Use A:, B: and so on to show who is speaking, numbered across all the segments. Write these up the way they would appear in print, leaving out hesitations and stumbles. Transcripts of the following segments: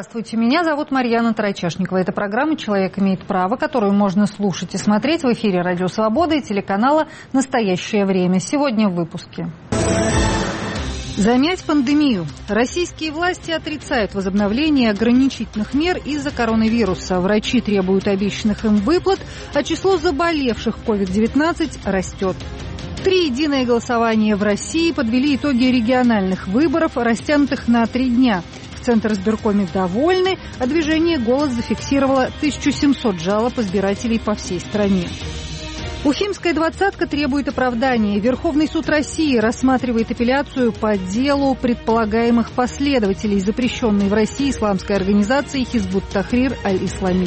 A: Здравствуйте, меня зовут Марьяна Тарачешникова. Это программа «Человек имеет право», которую можно слушать и смотреть в эфире «Радио Свобода» и телеканала «Настоящее время». Сегодня в выпуске. Замять пандемию. Российские власти отрицают возобновление ограничительных мер из-за коронавируса. Врачи требуют обещанных им выплат, а число заболевших COVID-19 растет. Триединое голосование в России подвели итоги региональных выборов, растянутых на 3 дня. В Центр избиркоме довольны, а движение «Голос» зафиксировало 1700 жалоб избирателей по всей стране. Уфимская двадцатка требует оправдания. Верховный суд России рассматривает апелляцию по делу предполагаемых последователей запрещенной в России исламской организации «Хизбут Тахрир Аль-Ислами».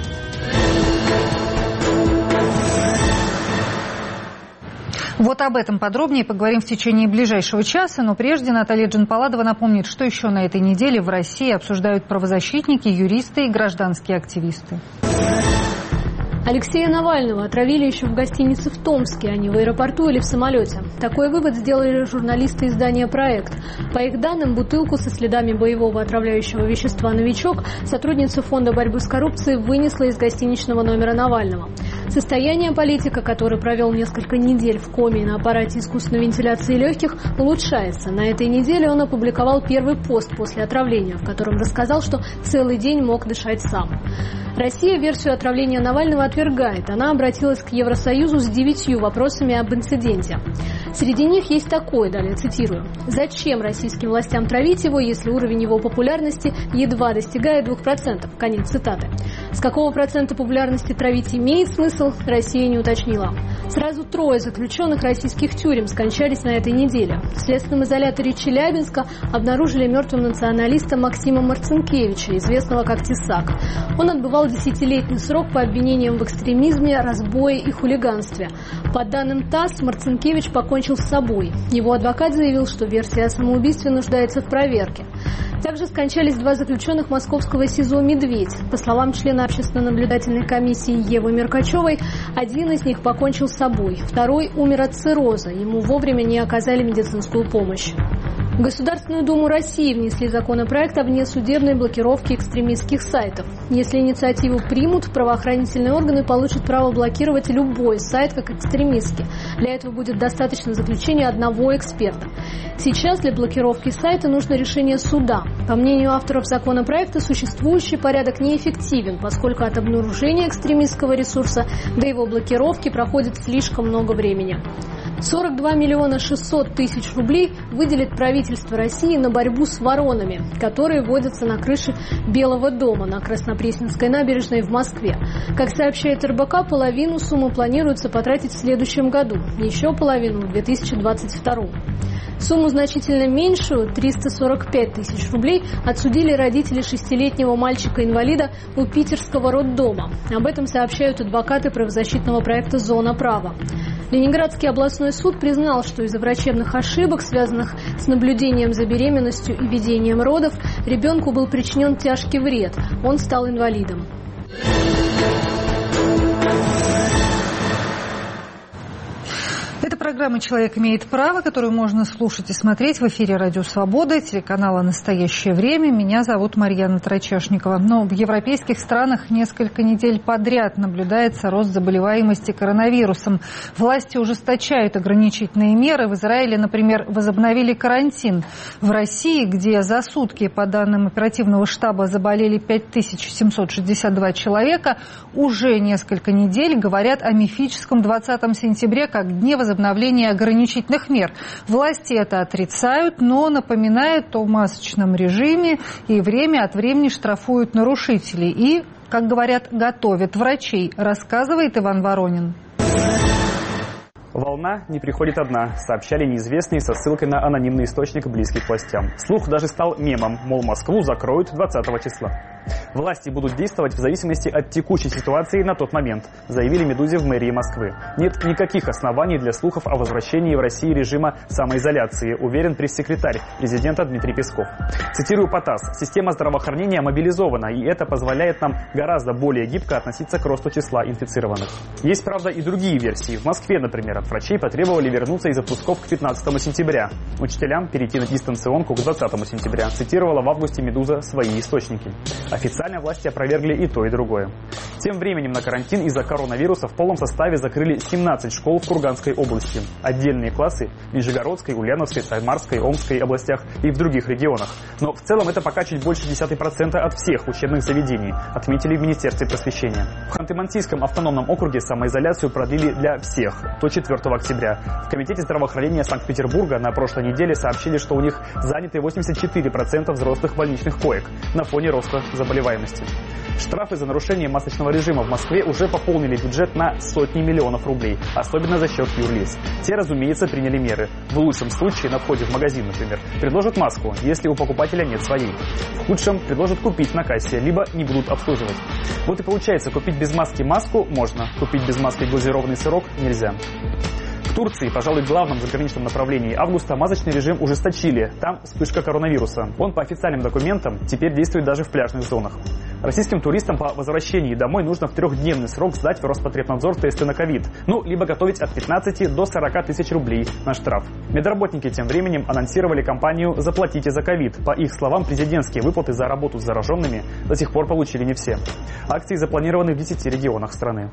A: Вот об этом подробнее поговорим в течение ближайшего часа. Но прежде Наталья Джанпаладова напомнит, что еще на этой неделе в России обсуждают правозащитники, юристы и гражданские активисты.
B: Алексея Навального отравили еще в гостинице в Томске, а не в аэропорту или в самолете. Такой вывод сделали журналисты издания «Проект». По их данным, бутылку со следами боевого отравляющего вещества «Новичок» сотрудница Фонда борьбы с коррупцией вынесла из гостиничного номера Навального. Состояние политика, который провел несколько недель в коме на аппарате искусственной вентиляции легких, улучшается. На этой неделе он опубликовал первый пост после отравления, в котором рассказал, что целый день мог дышать сам. Россия версию отравления Навального отвергает. Она обратилась к Евросоюзу с 9 вопросами об инциденте. Среди них есть такой, далее цитирую. «Зачем российским властям травить его, если уровень его популярности едва достигает 2%?» Конец цитаты. С какого процента популярности травить имеет смысл, Россия не уточнила. Сразу 3 заключенных российских тюрем скончались на этой неделе. В следственном изоляторе Челябинска обнаружили мертвым националиста Максима Марцинкевича, известного как Тесак. Он отбывал 10-летний срок по обвинениям в экстремизме, разбое и хулиганстве. По данным ТАСС, Марцинкевич покончил с собой. Его адвокат заявил, что версия о самоубийстве нуждается в проверке. Также скончались 2 заключенных московского СИЗО «Медведь». По словам члена общественно-наблюдательной комиссии Евы Меркачевой, один из них покончил с собой, второй умер от цирроза. Ему вовремя не оказали медицинскую помощь. В Государственную Думу России внесли законопроект о внесудебной блокировке экстремистских сайтов. Если инициативу примут, правоохранительные органы получат право блокировать любой сайт как экстремистский. Для этого будет достаточно заключения одного эксперта. Сейчас для блокировки сайта нужно решение суда. По мнению авторов законопроекта, существующий порядок неэффективен, поскольку от обнаружения экстремистского ресурса до его блокировки проходит слишком много времени. 42 миллиона 600 тысяч рублей выделит правительство России на борьбу с воронами, которые водятся на крыше Белого дома на Краснопресненской набережной в Москве. Как сообщает РБК, половину суммы планируется потратить в следующем году, еще половину в 2022. Сумму значительно меньшую, 345 тысяч рублей, отсудили родители 6-летнего мальчика-инвалида у питерского роддома. Об этом сообщают адвокаты правозащитного проекта «Зона права». Ленинградский областной суд признал, что из-за врачебных ошибок, связанных с наблюдением за беременностью и ведением родов, ребенку был причинен тяжкий вред. Он стал инвалидом.
A: Это программа «Человек имеет право», которую можно слушать и смотреть в эфире «Радио Свобода», телеканала «Настоящее время». Меня зовут Марьяна Тарачешникова. Но в европейских странах несколько недель подряд наблюдается рост заболеваемости коронавирусом. Власти ужесточают ограничительные меры. В Израиле, например, возобновили карантин. В России, где за сутки, по данным оперативного штаба, заболели 5762 человека, уже несколько недель говорят о мифическом 20 сентябре как дне возобновления ограничительных мер. Власти это отрицают, но напоминают о масочном режиме и время от времени штрафуют нарушителей. И, как говорят, готовят врачей, рассказывает Иван Воронин.
C: Волна не приходит одна, сообщали неизвестные со ссылкой на анонимный источник, близкий к властям. Слух даже стал мемом, мол, Москву закроют 20 числа. Власти будут действовать в зависимости от текущей ситуации на тот момент, заявили «Медузе» в мэрии Москвы. Нет никаких оснований для слухов о возвращении в России режима самоизоляции, уверен пресс-секретарь президента Дмитрий Песков. Цитирую по ТАСС: «Система здравоохранения мобилизована, и это позволяет нам гораздо более гибко относиться к росту числа инфицированных». Есть, правда, и другие версии. В Москве, например, от врачей потребовали вернуться из отпусков к 15 сентября. Учителям перейти на дистанционку к 20 сентября, цитировала в августе «Медуза» свои источники. Официально власти опровергли и то, и другое. Тем временем на карантин из-за коронавируса в полном составе закрыли 17 школ в Курганской области. Отдельные классы в Нижегородской, Ульяновской, Самарской, Омской областях и в других регионах. Но в целом это пока чуть больше 0,1% от всех учебных заведений, отметили в Министерстве просвещения. В Ханты-Мансийском автономном округе самоизоляцию продлили для всех до 4 октября. В Комитете здравоохранения Санкт-Петербурга на прошлой неделе сообщили, что у них заняты 84% взрослых больничных коек на фоне роста заболеваемости. Штрафы за нарушение масочного режима в Москве уже пополнили бюджет на сотни миллионов рублей, особенно за счет юрлиц. Те, разумеется, приняли меры. В лучшем случае на входе в магазин, например, предложат маску, если у покупателя нет своей. В худшем предложат купить на кассе, либо не будут обслуживать. Вот и получается, купить без маски маску можно, купить без маски глазированный сырок нельзя. В Турции, пожалуй, главном заграничном направлении августа, масочный режим ужесточили. Там вспышка коронавируса. Он по официальным документам теперь действует даже в пляжных зонах. Российским туристам по возвращении домой нужно в 3-дневный срок сдать в Роспотребнадзор тесты на ковид. Либо готовить от 15 до 40 тысяч рублей на штраф. Медработники тем временем анонсировали кампанию «Заплатите за ковид». По их словам, президентские выплаты за работу с зараженными до сих пор получили не все. Акции запланированы в 10 регионах страны.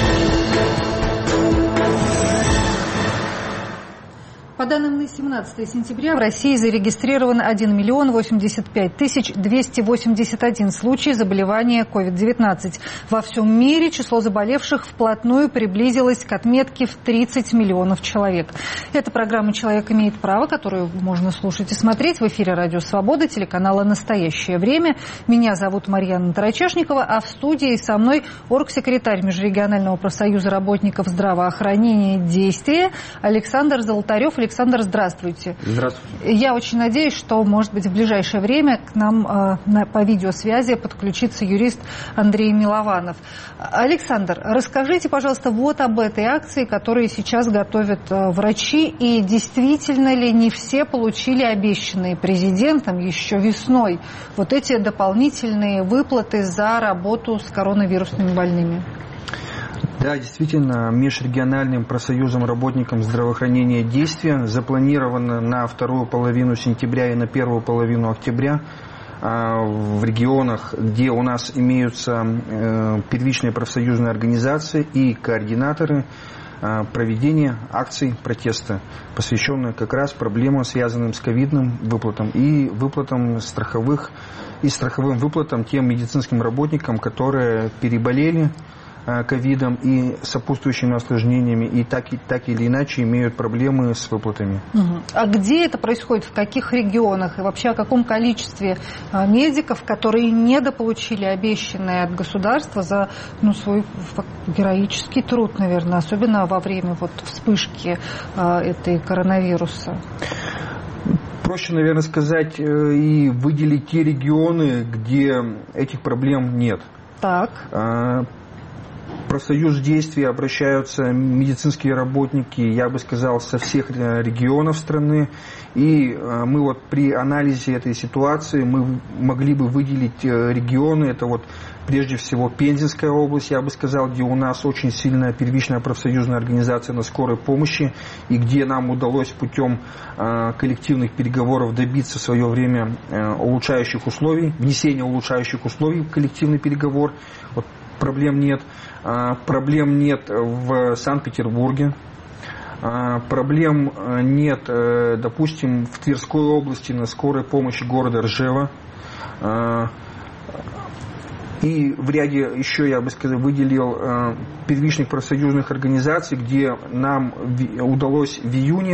A: По данным на 17 сентября в России зарегистрирован 1 085 281 случай заболевания COVID-19. Во всем мире число заболевших вплотную приблизилось к отметке в 30 миллионов человек. Это программа «Человек имеет право», которую можно слушать и смотреть в эфире «Радио Свобода», телеканала «Настоящее время». Меня зовут Марьяна Тарачашникова, а в студии со мной оргсекретарь Межрегионального профсоюза работников здравоохранения «Действие» Александр Золотарев. Александр, здравствуйте.
D: Здравствуйте.
A: Я очень надеюсь, что, может быть, в ближайшее время к нам по видеосвязи подключится юрист Андрей Милованов. Александр, расскажите, пожалуйста, вот об этой акции, которую сейчас готовят врачи, и действительно ли не все получили обещанные президентом еще весной вот эти дополнительные выплаты за работу с коронавирусными больными?
D: Да, действительно, Межрегиональным профсоюзом работникам здравоохранения «Действия» запланировано на вторую половину сентября и на первую половину октября в регионах, где у нас имеются первичные профсоюзные организации и координаторы, проведение акций протеста, посвященных как раз проблемам, связанным с ковидным выплатам и выплатам страховым выплатам тем медицинским работникам, которые переболели ковидом и сопутствующими осложнениями, и так или иначе имеют проблемы с выплатами.
A: А где это происходит, в каких регионах, и вообще о каком количестве медиков, которые недополучили обещанное от государства за свой героический труд, наверное, особенно во время вспышки этой коронавируса?
D: Проще, наверное, сказать и выделить те регионы, где этих проблем нет.
A: Так.
D: Профсоюз «Действия» обращаются медицинские работники, я бы сказал, со всех регионов страны. И мы при анализе этой ситуации мы могли бы выделить регионы. Это прежде всего Пензенская область, я бы сказал, где у нас очень сильная первичная профсоюзная организация на скорой помощи, и где нам удалось путем коллективных переговоров добиться в свое время улучшающих условий, внесения улучшающих условий в коллективный переговор. Проблем нет. Проблем нет в Санкт-Петербурге. Проблем нет, допустим, в Тверской области на скорой помощи города Ржева. И в ряде еще, я бы сказал, выделил первичных профсоюзных организаций, где нам удалось в июне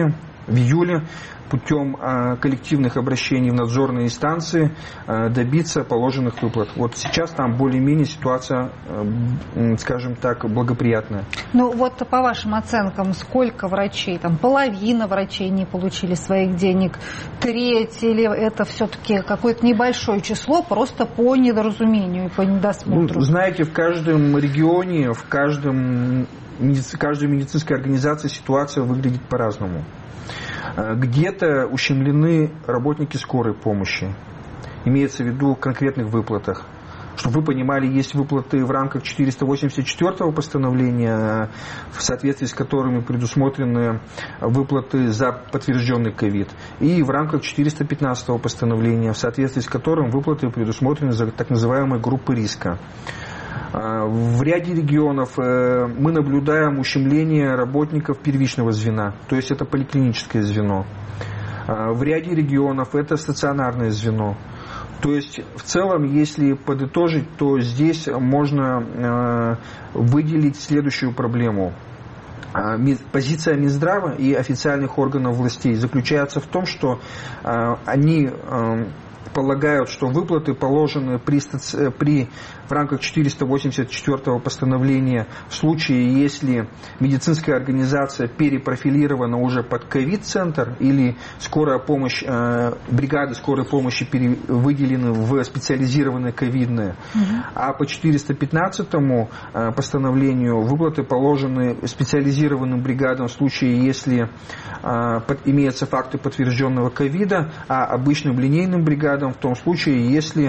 D: в июле путем коллективных обращений в надзорные инстанции добиться положенных выплат. Вот сейчас там более-менее ситуация, скажем так, благоприятная.
A: Ну вот по вашим оценкам, сколько врачей, там половина врачей не получили своих денег, треть, или это все-таки какое-то небольшое число, просто по недоразумению и по недосмотру?
D: Знаете, в каждом регионе, в каждой медицинской организации ситуация выглядит по-разному. Где-то ущемлены работники скорой помощи, имеется в виду в конкретных выплатах. Чтобы вы понимали, есть выплаты в рамках 484-го постановления, в соответствии с которыми предусмотрены выплаты за подтвержденный ковид, и в рамках 415-го постановления, в соответствии с которым выплаты предусмотрены за так называемые группы риска. В ряде регионов мы наблюдаем ущемление работников первичного звена, то есть это поликлиническое звено. В ряде регионов это стационарное звено. То есть в целом, если подытожить, то здесь можно выделить следующую проблему. Позиция Минздрава и официальных органов властей заключается в том, что они полагают, что выплаты положены в рамках 484-го постановления в случае, если медицинская организация перепрофилирована уже под ковид-центр или скорая помощь, бригады скорой помощи выделены в специализированное ковидное. А по 415-му постановлению выплаты положены специализированным бригадам в случае, если имеются факты подтвержденного ковида, а обычным линейным бригадам в том случае, если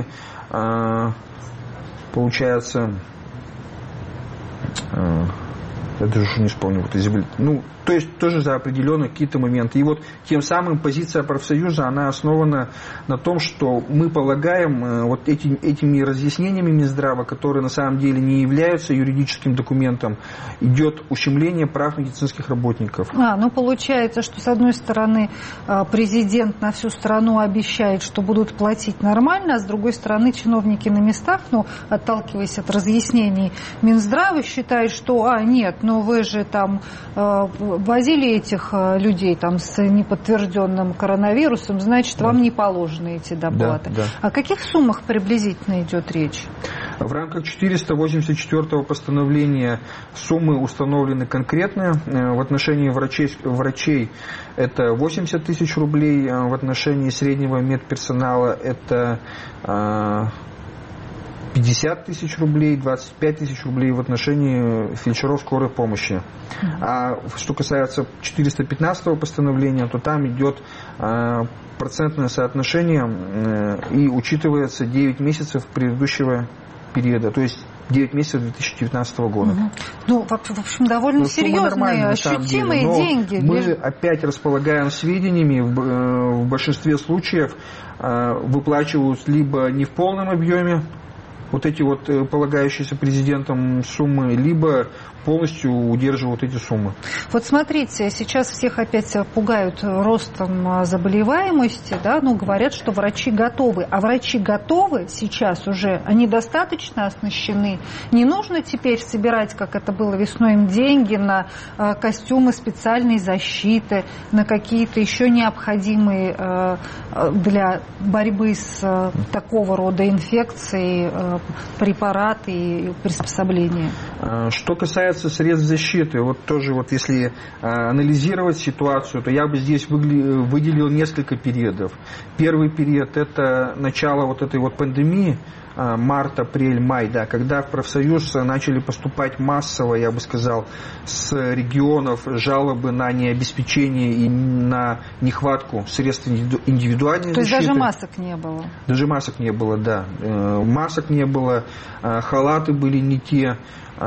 D: получается, я даже не вспомню, то есть тоже за определенные какие-то моменты. И вот тем самым позиция профсоюза, она основана на том, что мы полагаем вот этими разъяснениями Минздрава, которые на самом деле не являются юридическим документом, идет ущемление прав медицинских работников.
A: Получается, что с одной стороны президент на всю страну обещает, что будут платить нормально, а с другой стороны чиновники на местах, отталкиваясь от разъяснений Минздрава, считают, что нет, вы же там возили этих людей там с неподтвержденным коронавирусом, значит, вам не положены эти доплаты.
D: Да.
A: О каких суммах приблизительно идет речь?
D: В рамках 484-го постановления суммы установлены конкретные. В отношении врачей это 80 тысяч рублей, в отношении среднего медперсонала это 50 тысяч рублей, 25 тысяч рублей в отношении фельдшеров скорой помощи. А что касается 415-го постановления, то там идет процентное соотношение и учитывается 9 месяцев предыдущего периода, то есть 9 месяцев 2019 года.
A: В общем, довольно серьезные, ощутимые деньги.
D: Мы опять располагаем сведениями, в большинстве случаев выплачивают либо не в полном объеме, вот эти полагающиеся президентом суммы, либо полностью удерживают эти суммы.
A: Вот смотрите, сейчас всех опять пугают ростом заболеваемости, говорят, что врачи готовы. А врачи готовы сейчас уже, они достаточно оснащены. Не нужно теперь собирать, как это было весной, им деньги на костюмы специальной защиты, на какие-то еще необходимые для борьбы с такого рода инфекцией препараты и приспособления.
D: Что касается средств защиты, если анализировать ситуацию, то я бы здесь выделил несколько периодов. Первый период – это начало этой пандемии, март, апрель, май, когда в профсоюз начали поступать массово, я бы сказал, с регионов жалобы на необеспечение и на нехватку средств индивидуальной защиты.
A: То есть даже масок не было?
D: Даже масок не было, да. Масок не было, халаты были не те,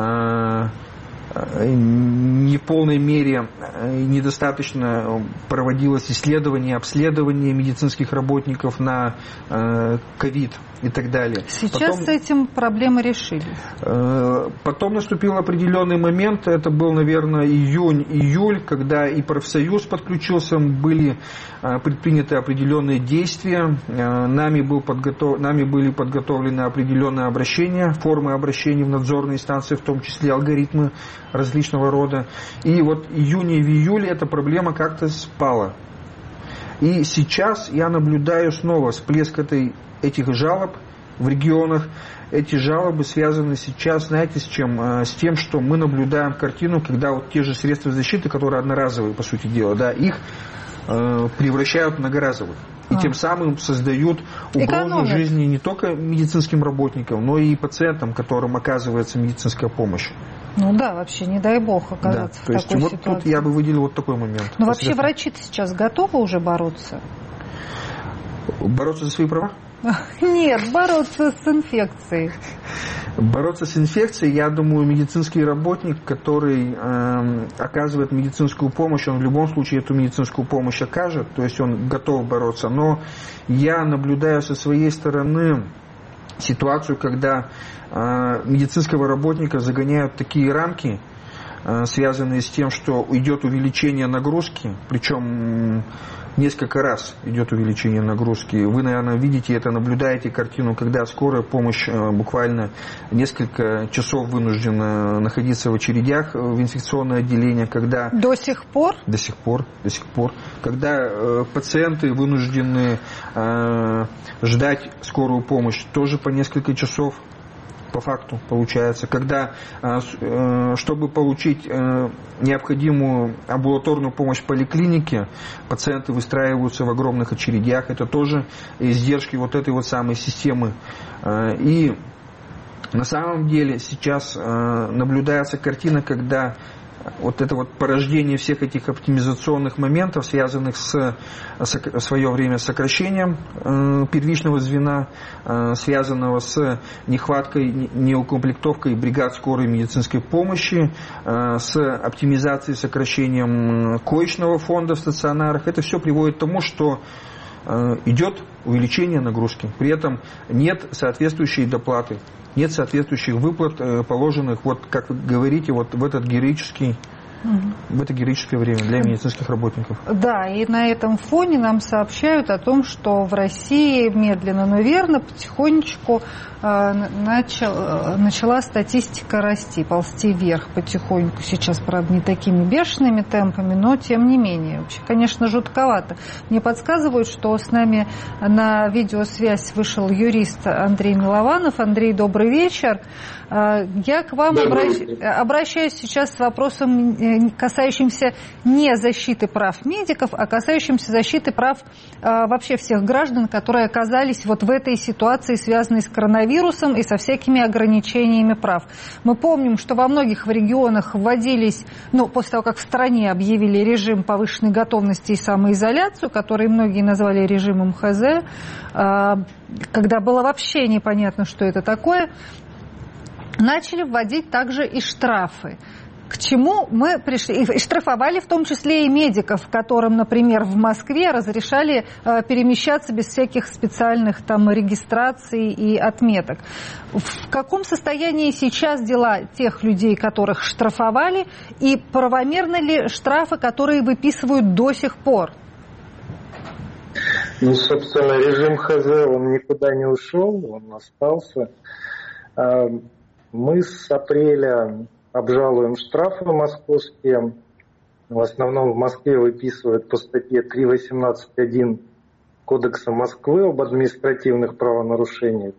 D: не в полной мере, недостаточно проводилось исследование, обследование медицинских работников на ковид и так далее.
A: Сейчас с этим проблемы решили.
D: Потом наступил определенный момент, это был, наверное, июнь-июль, когда и профсоюз подключился, были предприняты определенные действия, нами были подготовлены определенные обращения, формы обращений в надзорные инстанции, в том числе алгоритмы различного рода. И вот в июне и в июле эта проблема как-то спала. И сейчас я наблюдаю снова всплеск этих жалоб в регионах. Эти жалобы связаны сейчас, знаете, с чем? С тем, что мы наблюдаем картину, когда вот те же средства защиты, которые одноразовые, по сути дела, да, их превращают в многоразовых. И тем самым создают угрозу жизни не только медицинским работникам, но и пациентам, которым оказывается медицинская помощь.
A: Ну да, вообще, не дай бог оказаться в такой ситуации.
D: Вот тут я бы выделил вот такой момент.
A: Но вообще врачи-то сейчас готовы уже бороться?
D: Бороться за свои права?
A: Нет, бороться с инфекцией.
D: Бороться с инфекцией, я думаю, медицинский работник, который оказывает медицинскую помощь, он в любом случае эту медицинскую помощь окажет, то есть он готов бороться. Но я наблюдаю со своей стороны ситуацию, когда медицинского работника загоняют в такие рамки, связанные с тем, что идет увеличение нагрузки, причем несколько раз идет увеличение нагрузки. Вы, наверное, видите это, наблюдаете картину, когда скорая помощь буквально несколько часов вынуждена находиться в очередях в инфекционное отделение, когда...
A: До сих пор?
D: До сих пор. Когда пациенты вынуждены ждать скорую помощь тоже по несколько часов. По факту получается, когда, чтобы получить необходимую амбулаторную помощь в поликлинике, пациенты выстраиваются в огромных очередях, это тоже издержки вот этой вот самой системы. И на самом деле сейчас наблюдается картина, когда вот это вот порождение всех этих оптимизационных моментов, связанных в свое время с сокращением первичного звена, связанного с нехваткой, неукомплектовкой бригад скорой медицинской помощи, с оптимизацией, сокращением коечного фонда в стационарах, это все приводит к тому, что идет увеличение нагрузки. При этом нет соответствующей доплаты, нет соответствующих выплат, положенных, вот как вы говорите, вот в это героическое время для медицинских работников. Да,
A: и на этом фоне нам сообщают о том, что в России медленно, но верно, потихонечку начала статистика расти, ползти вверх потихоньку. Сейчас, правда, не такими бешеными темпами, но тем не менее. Вообще, конечно, жутковато. Мне подсказывают, что с нами на видеосвязь вышел юрист Андрей Милованов. Андрей, добрый вечер. Я к вам обращаюсь сейчас с вопросом, касающимся не защиты прав медиков, а касающимся защиты прав вообще всех граждан, которые оказались вот в этой ситуации, связанной с коронавирусом и со всякими ограничениями прав. Мы помним, что во многих регионах вводились, после того, как в стране объявили режим повышенной готовности и самоизоляцию, который многие назвали режимом ХЗ, когда было вообще непонятно, что это такое, начали вводить также и штрафы. К чему мы пришли? И штрафовали в том числе и медиков, которым, например, в Москве разрешали перемещаться без всяких специальных там регистраций и отметок. В каком состоянии сейчас дела тех людей, которых штрафовали, и правомерны ли штрафы, которые выписывают до сих пор?
E: Собственно, режим ХЗ, он никуда не ушел, он остался. Мы с апреля обжалуем штрафы московские. В основном в Москве выписывают по статье 3.18.1 Кодекса Москвы об административных правонарушениях.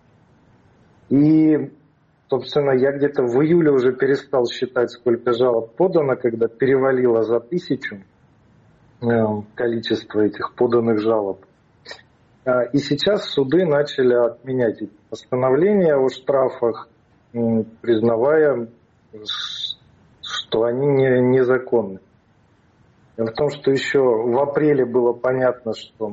E: И, собственно, я где-то в июле уже перестал считать, сколько жалоб подано, когда перевалило за 1000 количество этих поданных жалоб. И сейчас суды начали отменять эти постановления о штрафах, признавая, что они незаконны. Дело в том, что еще в апреле было понятно, что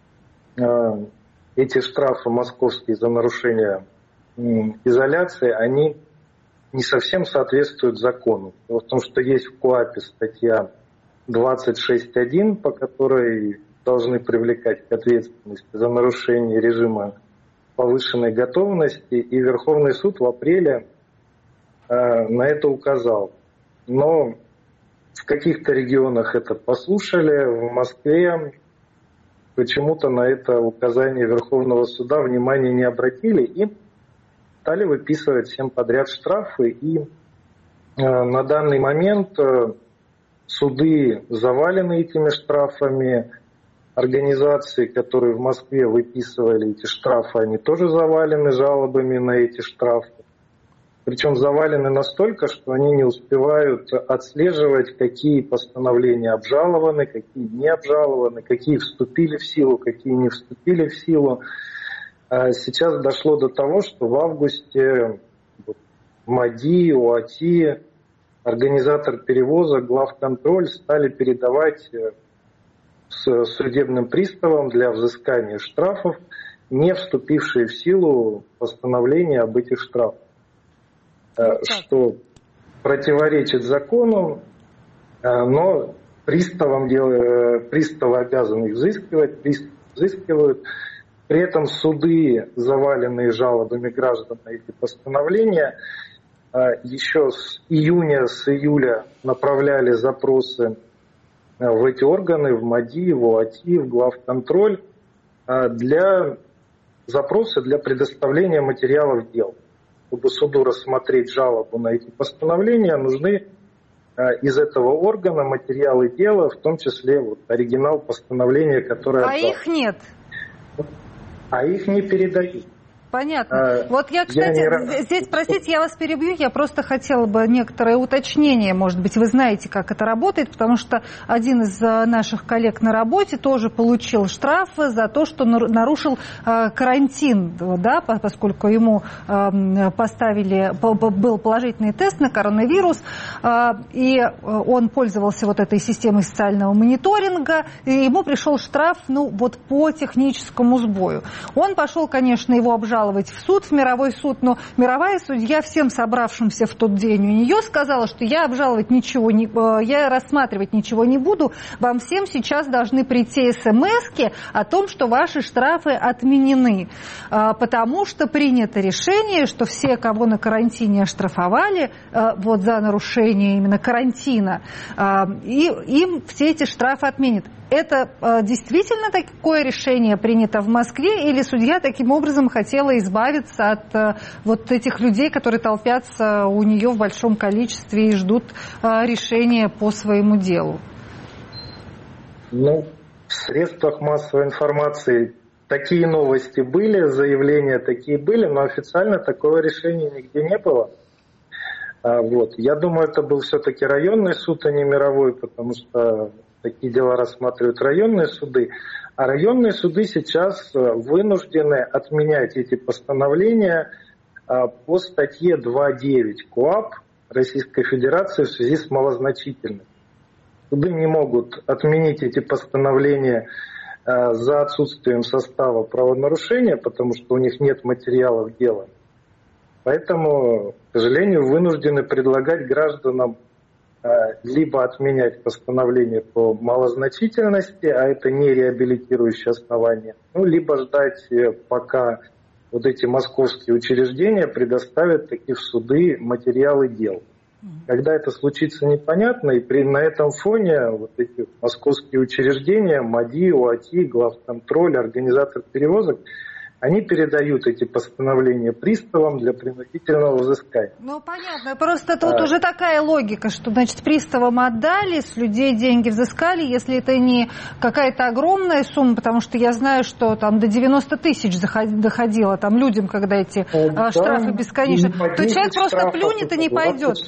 E: эти штрафы московские за нарушение изоляции, они не совсем соответствуют закону. Дело в том, что есть в КоАПе статья 26.1, по которой должны привлекать к ответственности за нарушение режима повышенной готовности, и Верховный суд в апреле на это указал. Но в каких-то регионах это послушали, в Москве почему-то на это указание Верховного суда внимания не обратили и стали выписывать всем подряд штрафы. И На данный момент суды завалены этими штрафами. Организации, которые в Москве выписывали эти штрафы, они тоже завалены жалобами на эти штрафы. Причем завалены настолько, что они не успевают отслеживать, какие постановления обжалованы, какие не обжалованы, какие вступили в силу, какие не вступили в силу. Сейчас дошло до того, что в августе МАДИ, ОАТИ, организатор перевозок, главконтроль стали передавать с судебным приставом для взыскания штрафов не вступившие в силу постановления об этих штрафах, что противоречит закону, но приставы обязаны их взыскивать, приставы взыскивают. При этом суды, заваленные жалобами граждан на эти постановления, еще с июля направляли запросы в эти органы, в МАДИ, в ОАТИ, в главконтроль, запросы для предоставления материалов дел. Чтобы суду рассмотреть жалобу на эти постановления, нужны из этого органа материалы дела, в том числе оригинал постановления, которое...
A: их нет?
E: А их не передают.
A: Понятно. Кстати, здесь, простите, я вас перебью, я просто хотела бы некоторое уточнение, может быть, вы знаете, как это работает, потому что один из наших коллег на работе тоже получил штраф за то, что нарушил карантин, да, поскольку ему был положительный тест на коронавирус, и он пользовался этой системой социального мониторинга, и ему пришел штраф, по техническому сбою. Он пошел, конечно, его обжаловать в суд, в мировой суд, но мировая судья всем собравшимся в тот день у нее сказала, что я рассматривать ничего не буду, вам всем сейчас должны прийти смс-ки о том, что ваши штрафы отменены, потому что принято решение, что все, кого на карантине оштрафовали за нарушение именно карантина, и им все эти штрафы отменят. Это действительно такое решение принято в Москве, или судья таким образом хотела избавиться от этих людей, которые толпятся у нее в большом количестве и ждут решения по своему делу?
E: В средствах массовой информации такие новости были, заявления такие были, но официально такого решения нигде не было. Я думаю, это был все-таки районный суд, а не мировой, потому что такие дела рассматривают районные суды. А районные суды сейчас вынуждены отменять эти постановления по статье 2.9 КоАП Российской Федерации в связи с малозначительностью. Суды не могут отменить эти постановления за отсутствием состава правонарушения, потому что у них нет материалов дела. Поэтому, к сожалению, вынуждены предлагать гражданам либо отменять постановление по малозначительности, а это не реабилитирующее основание, либо ждать, пока эти московские учреждения предоставят таки в суды материалы дел. Когда это случится, непонятно, и на этом фоне эти московские учреждения, МАДИ, ОАТИ, главконтроль, организатор перевозок, они передают эти постановления приставам для принудительного взыскания.
A: Понятно. Просто тут уже такая логика, что, приставам отдали, с людей деньги взыскали, если это не какая-то огромная сумма, потому что я знаю, что там до 90 тысяч доходило людям, когда эти штрафы бесконечны, то человек просто плюнет и не пойдет.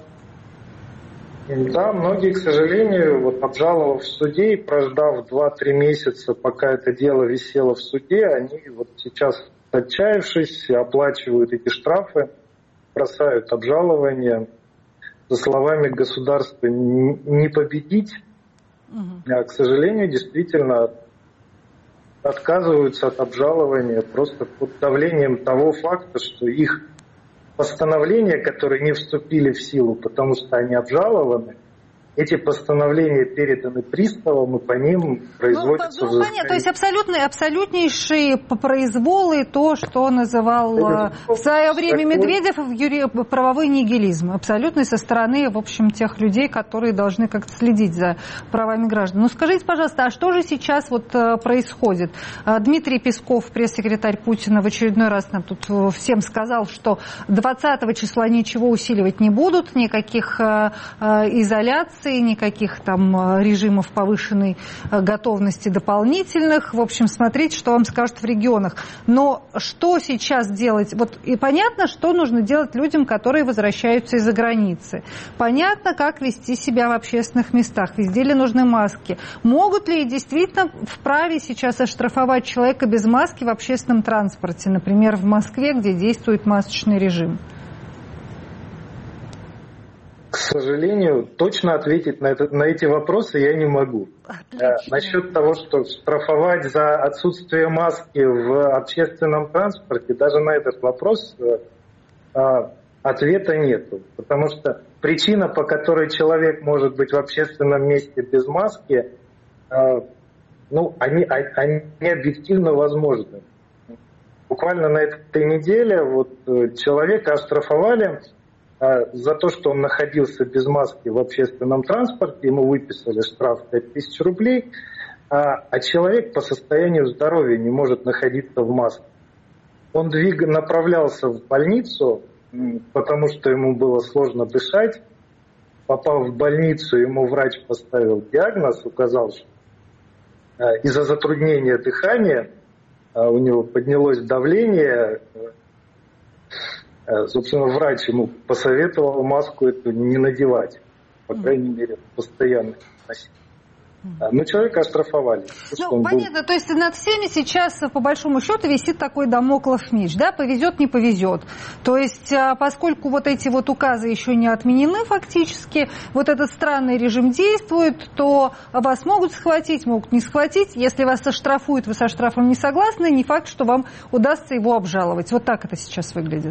E: Да, многие, к сожалению, обжаловав в суде и прождав 2-3 месяца, пока это дело висело в суде, они сейчас, отчаявшись, оплачивают эти штрафы, бросают обжалование со словами «государство не победить», а, к сожалению, действительно отказываются от обжалования просто под давлением того факта, что их постановления, которые не вступили в силу, потому что они обжалованы, эти постановления переданы приставам, и по ним производится взыскание.
A: Понятно, то есть абсолютнейший произвол и то, что называл в свое время Медведев правовой нигилизм. Абсолютный со стороны, в общем, тех людей, которые должны как-то следить за правами граждан. Ну, скажите, пожалуйста, а что же сейчас вот происходит? Дмитрий Песков, пресс-секретарь Путина, в очередной раз нам тут всем сказал, что 20 числа ничего усиливать не будут, никаких изоляций, никаких там режимов повышенной готовности дополнительных. В общем, смотрите, что вам скажут в регионах. Но что сейчас делать? Вот и понятно, что нужно делать людям, которые возвращаются из-за границы. Понятно, как вести себя в общественных местах. Везде ли нужны маски? Могут ли действительно вправе сейчас оштрафовать человека без маски в общественном транспорте? Например, в Москве, где действует масочный режим?
E: К сожалению, точно ответить на эти вопросы я не могу. Насчет того, что штрафовать за отсутствие маски в общественном транспорте, даже на этот вопрос ответа нет. Потому что причина, по которой человек может быть в общественном месте без маски, они объективно возможны. Буквально на этой неделе человека оштрафовали за то, что он находился без маски в общественном транспорте, ему выписали штраф 5000 рублей, а человек по состоянию здоровья не может находиться в маске. Он направлялся в больницу, потому что ему было сложно дышать. Попав в больницу, ему врач поставил диагноз, указал, что из-за затруднения дыхания у него поднялось давление. Собственно, врач ему посоветовал маску эту не надевать, по крайней мере, постоянно носить. Но человека оштрафовали.
A: Понятно, то есть над всеми сейчас, по большому счету, висит такой дамоклов меч, да, повезет, не повезет. То есть, поскольку вот эти вот указы еще не отменены фактически, вот этот странный режим действует, то вас могут схватить, могут не схватить. Если вас оштрафуют, вы со штрафом не согласны, не факт, что вам удастся его обжаловать. Вот так это сейчас выглядит.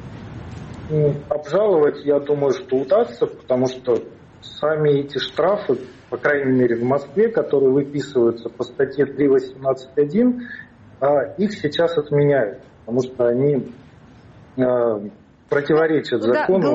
E: Обжаловать, я думаю, что удастся, потому что сами эти штрафы, по крайней мере в Москве, которые выписываются по статье 3.18.1, их сейчас отменяют, потому что они противоречат закону.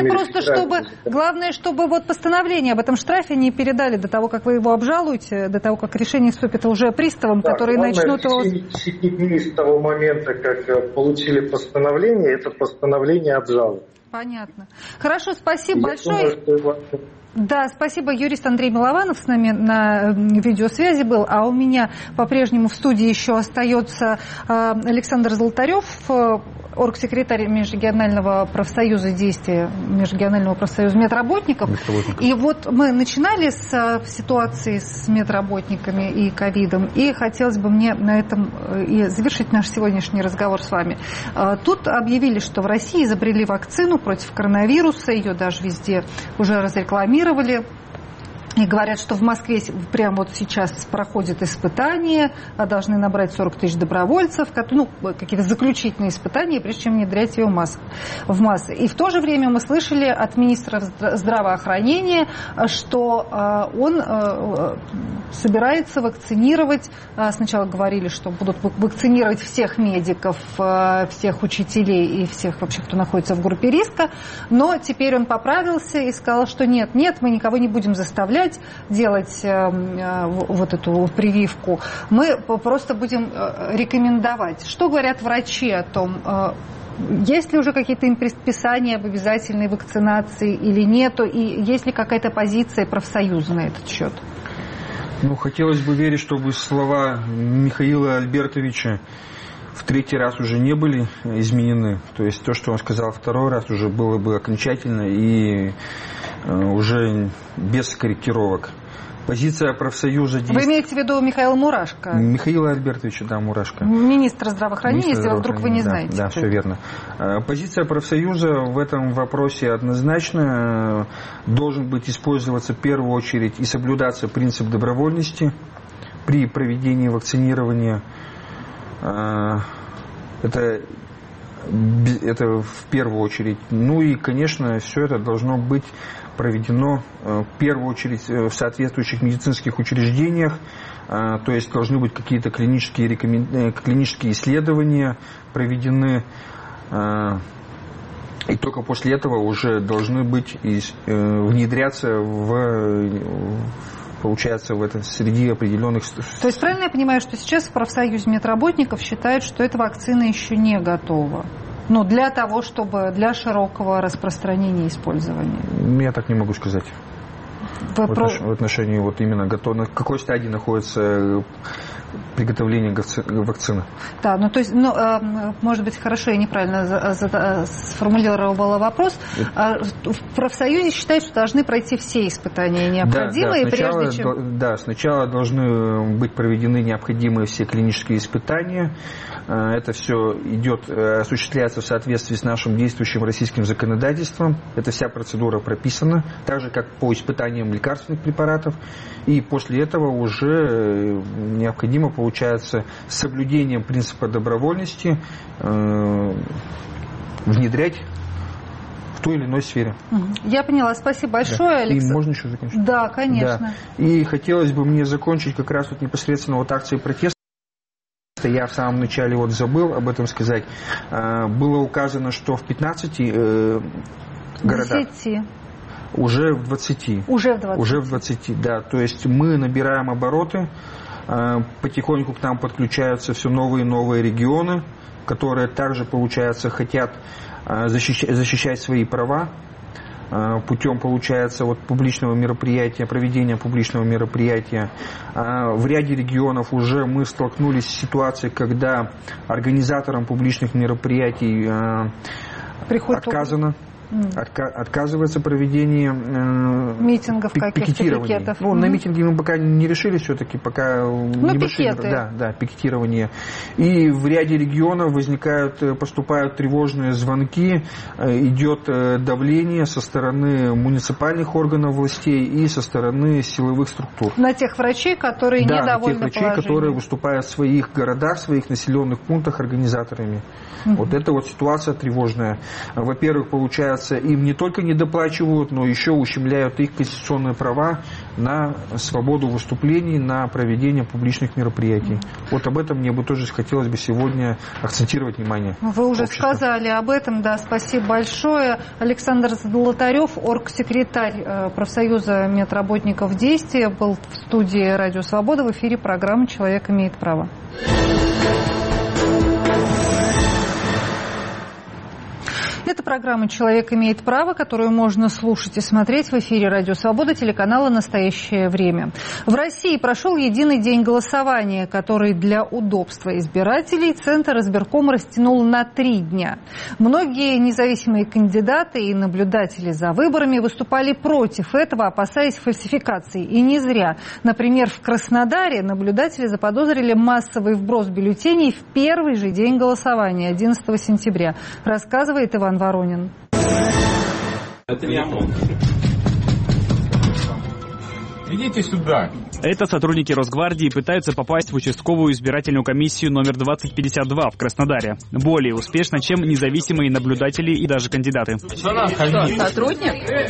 A: Главное, чтобы вот постановление об этом штрафе не передали до того, как вы его обжалуете, до того, как решение вступит уже приставам, которые начнут его...
E: В течение 10 дней с того момента, как получили постановление, это постановление обжалуют.
A: Понятно. Хорошо, спасибо большое. Да, спасибо. Юрист Андрей Милованов с нами на видеосвязи был, а у меня по-прежнему в студии еще остается Александр Золотарев, оргсекретарь Межрегионального профсоюза действия, Межрегионального профсоюза медработников. И вот мы начинали с ситуации с медработниками и ковидом, и хотелось бы мне на этом и завершить наш сегодняшний разговор с вами. Тут объявили, что в России изобрели вакцину против коронавируса, ее даже везде уже разрекламировали. И говорят, что в Москве прямо вот сейчас проходят испытания, должны набрать 40 тысяч добровольцев, какие-то заключительные испытания, прежде чем внедрять ее в массы. И в то же время мы слышали от министра здравоохранения, что он собирается вакцинировать, сначала говорили, что будут вакцинировать всех медиков, всех учителей и всех вообще, кто находится в группе риска, но теперь он поправился и сказал, что нет, мы никого не будем заставлять делать вот эту прививку. Мы просто будем рекомендовать. Что говорят врачи о том, есть ли уже какие-то им предписания об обязательной вакцинации или нету, и есть ли какая-то позиция профсоюза на этот счет?
D: Хотелось бы верить, чтобы слова Михаила Альбертовича в третий раз уже не были изменены. То есть то, что он сказал второй раз, уже было бы окончательно и уже без корректировок. Позиция профсоюза...
A: Вы имеете в виду Михаила Мурашко?
D: Михаила Альбертовича, да, Мурашко.
A: Министра здравоохранения, если вдруг вы не знаете.
D: Да, все верно. Позиция профсоюза в этом вопросе однозначно. Должен быть использоваться в первую очередь и соблюдаться принцип добровольности при проведении вакцинирования. Это Это в первую очередь. Ну и, конечно, все это должно быть проведено в первую очередь в соответствующих медицинских учреждениях, то есть должны быть какие-то клинические исследования проведены, и только после этого уже должны быть внедряться получается, в этой среди определенных...
A: То есть правильно я понимаю, что сейчас в профсоюзе медработников считают, что эта вакцина еще не готова? Ну, для того, чтобы для широкого распространения и использования?
D: Я так не могу сказать. В отношении вот именно на какой стадии находится приготовление вакцины.
A: Да, ну то есть, может быть, хорошо, я неправильно сформулировала вопрос. В профсоюзе считают, что должны пройти все испытания необходимые,
D: сначала должны быть проведены необходимые все клинические испытания. Это все осуществляется в соответствии с нашим действующим российским законодательством. Эта вся процедура прописана, так же, как по испытаниям лекарственных препаратов. И после этого уже необходимо, получается, с соблюдением принципа добровольности внедрять в той или иной сфере.
A: Я поняла. Спасибо большое, Александр.
D: И можно еще закончить?
A: Да, конечно.
D: Да. И хотелось бы мне закончить как раз вот непосредственно вот акцией протеста. Я в самом начале забыл об этом сказать. Было указано, что в 15 городах.
A: 10.
D: Уже в 20.
A: Уже в 20.
D: Уже в 20, да. То есть мы набираем обороты, потихоньку к нам подключаются все новые и новые регионы, которые также, получается, хотят защищать свои права путем, получается, публичного мероприятия, проведения публичного мероприятия. В ряде регионов уже мы столкнулись с ситуацией, когда организаторам публичных мероприятий отказывается проведение
A: митингов,
D: пикетирования.
A: пикетов.
D: На митинги мы пока не решили, все-таки пока небольшие пикетирования. И в ряде регионов поступают тревожные звонки, идет давление со стороны муниципальных органов властей и со стороны силовых структур.
A: На тех врачей, которые недовольны положением.
D: На тех врачей, которые выступают в своих городах, в своих населенных пунктах организаторами. Вот эта ситуация тревожная. Во-первых, получается, им не только не доплачивают, но еще ущемляют их конституционные права на свободу выступлений, на проведение публичных мероприятий. Об этом мне бы тоже хотелось бы сегодня акцентировать внимание.
A: Вы уже сказали об этом, да, спасибо большое. Александр Золотарев, оргсекретарь профсоюза медработников «Действие», был в студии «Радио Свобода» в эфире программы «Человек имеет право». Это программа «Человек имеет право», которую можно слушать и смотреть в эфире «Радио Свобода» телеканала «Настоящее время». В России прошел единый день голосования, который для удобства избирателей Центр избиркома растянул на 3 дня. Многие независимые кандидаты и наблюдатели за выборами выступали против этого, опасаясь фальсификаций. И не зря. Например, в Краснодаре наблюдатели заподозрили массовый вброс бюллетеней в первый же день голосования, 11 сентября. Рассказывает Иван Воронин.
F: Это не ОМОН. Идите сюда.
C: Это сотрудники Росгвардии пытаются попасть в участковую избирательную комиссию номер 2052 в Краснодаре. Более успешно, чем независимые наблюдатели и даже кандидаты.
G: Сотрудник?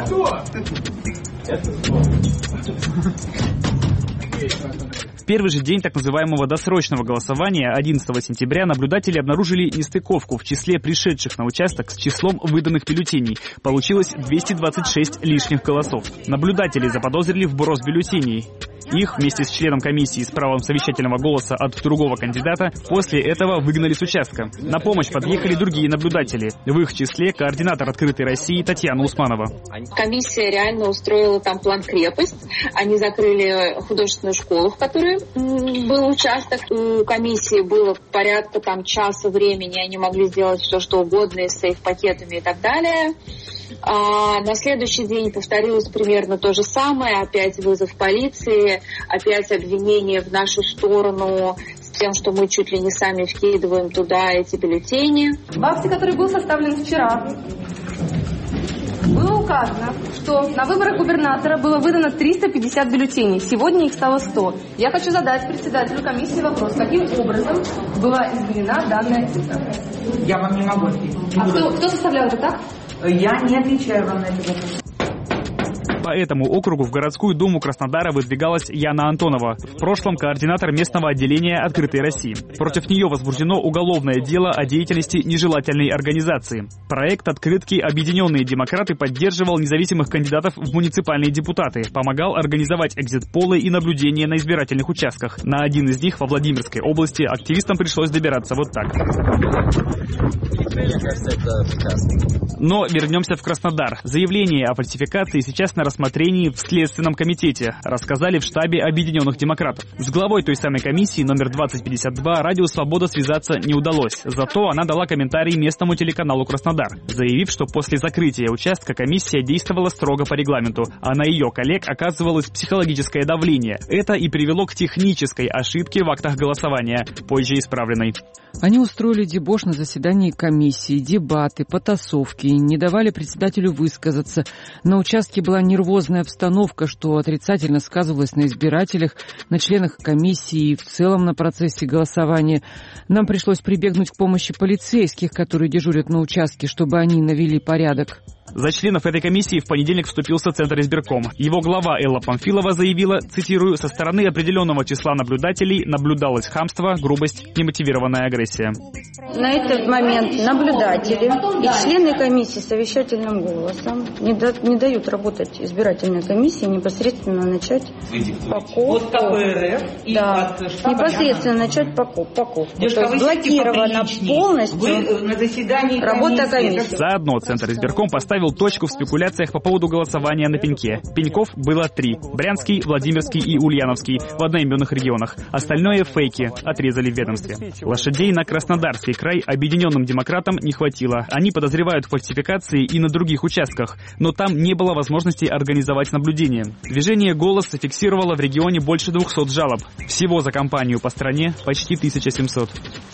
C: В первый же день так называемого досрочного голосования, 11 сентября, наблюдатели обнаружили нестыковку в числе пришедших на участок с числом выданных бюллетеней. Получилось 226 лишних голосов. Наблюдатели заподозрили вброс бюллетеней. Их вместе с членом комиссии с правом совещательного голоса от другого кандидата после этого выгнали с участка. На помощь подъехали другие наблюдатели. В их числе координатор «Открытой России» Татьяна Усманова.
G: Комиссия реально устроила там план-крепость. Они закрыли художественную школу, в которой был участок. У комиссии было порядка часа времени. Они могли сделать все, что угодно с сейф-пакетами и так далее. На следующий день повторилось примерно то же самое. Опять вызов полиции, опять обвинение в нашу сторону с тем, что мы чуть ли не сами вкидываем туда эти бюллетени.
H: В акте, который был составлен вчера, Было указано, что на выборах губернатора было выдано 350 бюллетеней. Сегодня их стало 100. Я хочу задать председателю комиссии вопрос, каким образом была изменена данная цифра.
I: Я вам не могу ответить.
H: А кто составлял это так?
I: Я не отвечаю вам на этот вопрос.
C: По этому округу в городскую думу Краснодара выдвигалась Яна Антонова, в прошлом координатор местного отделения «Открытой России». Против нее возбуждено уголовное дело о деятельности нежелательной организации. Проект открытки «Объединенные демократы» поддерживал независимых кандидатов в муниципальные депутаты, помогал организовать экзит-полы и наблюдение на избирательных участках. На один из них во Владимирской области активистам пришлось добираться вот так. Но вернемся в Краснодар. Заявление о фальсификации сейчас на рассмотрении в Следственном комитете, рассказали в штабе Объединенных демократов. С главой той самой комиссии номер 2052 Радио Свобода связаться не удалось. Зато она дала комментарий местному телеканалу Краснодар, заявив, что после закрытия участка комиссия действовала строго по регламенту, а на ее коллег оказывалось психологическое давление. Это и привело к технической ошибке в актах голосования, позже исправленной.
J: Они устроили дебош на заседании комиссии, дебаты, потасовки, не давали председателю высказаться. На участке была нервозная обстановка, что отрицательно сказывалось на избирателях, на членах комиссии и в целом на процессе голосования. Нам пришлось прибегнуть к помощи полицейских, которые дежурят на участке, чтобы они навели порядок.
C: За членов этой комиссии в понедельник вступился Центр избирком. Его глава Элла Памфилова заявила, цитирую, «со стороны определенного числа наблюдателей наблюдалось хамство, грубость, немотивированная агрессия».
K: На этот момент наблюдатели и члены комиссии совещательным голосом не дают работать избирательной комиссии непосредственно начать упаковку. Да, непосредственно начать упаковку. То есть блокирована полностью работа комиссии.
C: Заодно Центр избирком поставил точку в спекуляциях по поводу голосования на пеньке. Пеньков было 3. Брянский, Владимирский и Ульяновский в одноименных регионах. Остальное фейки, отрезали в ведомстве. Лошадей на Краснодарский край Объединенным демократам не хватило. Они подозревают в фальсификации и на других участках, но там не было возможности организовать наблюдение. Движение «Голос» зафиксировало в регионе больше 200 жалоб. Всего за кампанию по стране почти 1700.